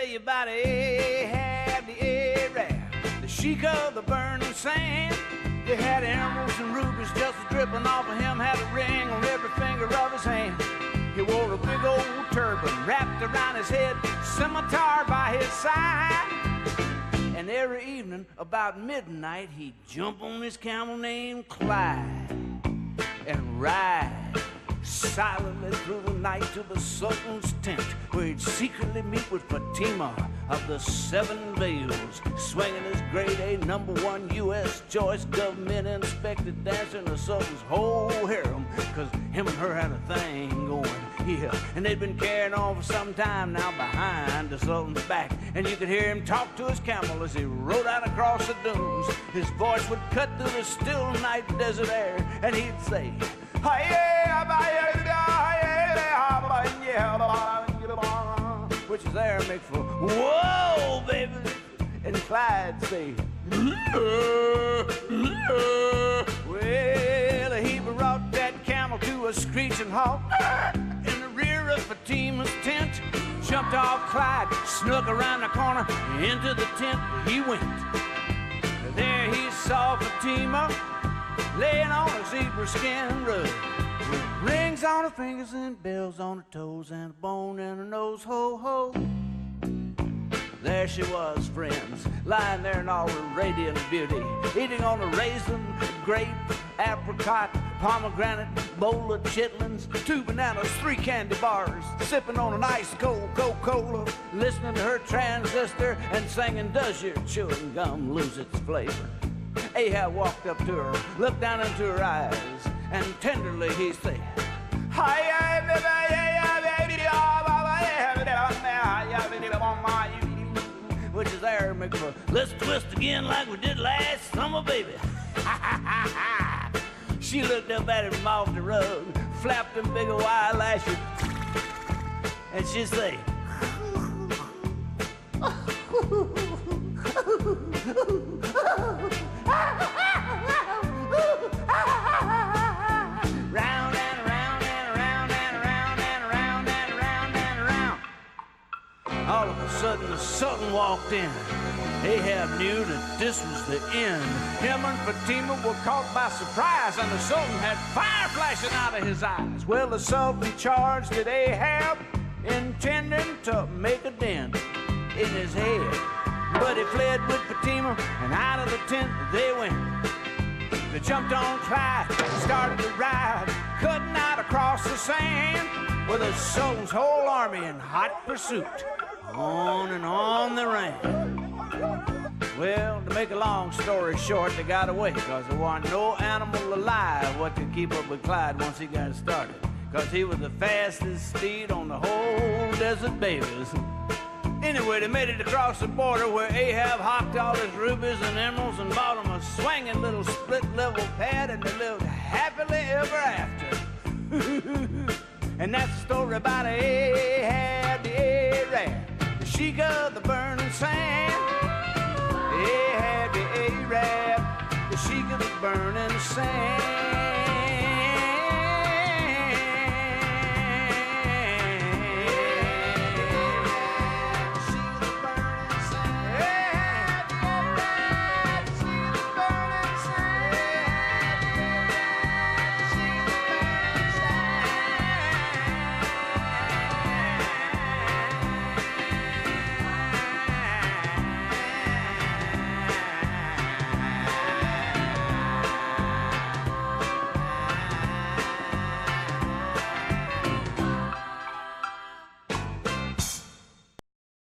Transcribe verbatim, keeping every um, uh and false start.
tell you about Ahab the Arab, the sheik of the burning sand. He had emeralds and rubies just dripping off of him, had a ring on every finger of his hand. He wore a big old turban wrapped around his head, scimitar by his side. And every evening about midnight he'd jump on his camel named Clyde and ride silently through the night to the Sultan's tent, where he'd secretly meet with Fatima of the Seven Veils, swinging his grade A number one U S choice government inspected dancer in the Sultan's whole harem, cause him and her had a thing going, yeah. And they'd been carrying on for some time now behind the Sultan's back, and you could hear him talk to his camel as he rode out across the dunes. His voice would cut through the still night desert air, and he'd say, which is Aramaic for whoa, baby. And Clyde say, well, he brought that camel to a screeching halt in the rear of Fatima's tent. Jumped off Clyde, snuck around the corner, into the tent he went. There he saw Fatima laying on a zebra skin rug, with rings on her fingers and bells on her toes and a bone in her nose, ho ho. There she was, friends, lying there in all her radiant beauty, eating on a raisin, grape, apricot, pomegranate, bowl of chitlins, two bananas, three candy bars, sipping on an ice cold Coca-Cola, listening to her transistor and singing, does your chewing gum lose its flavor? Ahab walked up to her, looked down into her eyes, and tenderly he said, which is Arabic for, let's twist again like we did last summer, baby. She looked up at him from off the rug, flapped them big old eyelashes, and she say, round and around and around and around and around and around and around. All of a sudden the Sultan walked in. Ahab knew that this was the end. Him and Fatima were caught by surprise, and the Sultan had fire flashing out of his eyes. Well, the Sultan charged at Ahab, intending to make a dent in his head. But he fled with Fatima, and out of the tent they went. They jumped on Clyde, started to ride, cutting out across the sand, with the Sultan's whole army in hot pursuit. On and on they ran. Well, to make a long story short, they got away, because there wasn't no animal alive what could keep up with Clyde once he got started, because he was the fastest steed on the whole desert, babies. Anyway, they made it across the border, where Ahab hocked all his rubies and emeralds and bought him a swinging little split-level pad, and they lived happily ever after. And that's the story about Ahab the Arab, the sheik of the burning sand. Ahab the Arab, the sheik of the burning sand.